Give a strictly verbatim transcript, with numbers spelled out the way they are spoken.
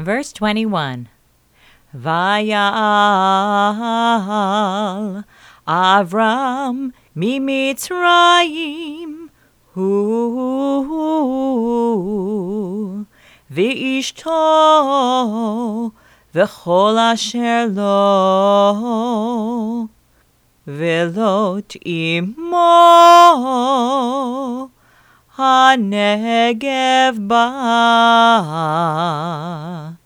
Verse twenty-one. Vayal Avram mimitzrayim hu v'ishto v'chol asher lo v'lot imo hanegev ba